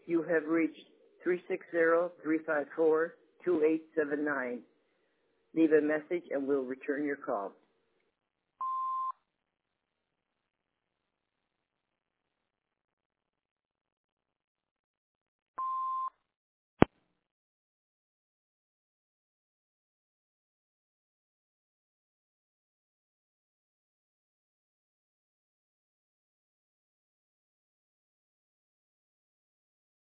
You have reached 360-354-2879. Leave a message and we'll return your call.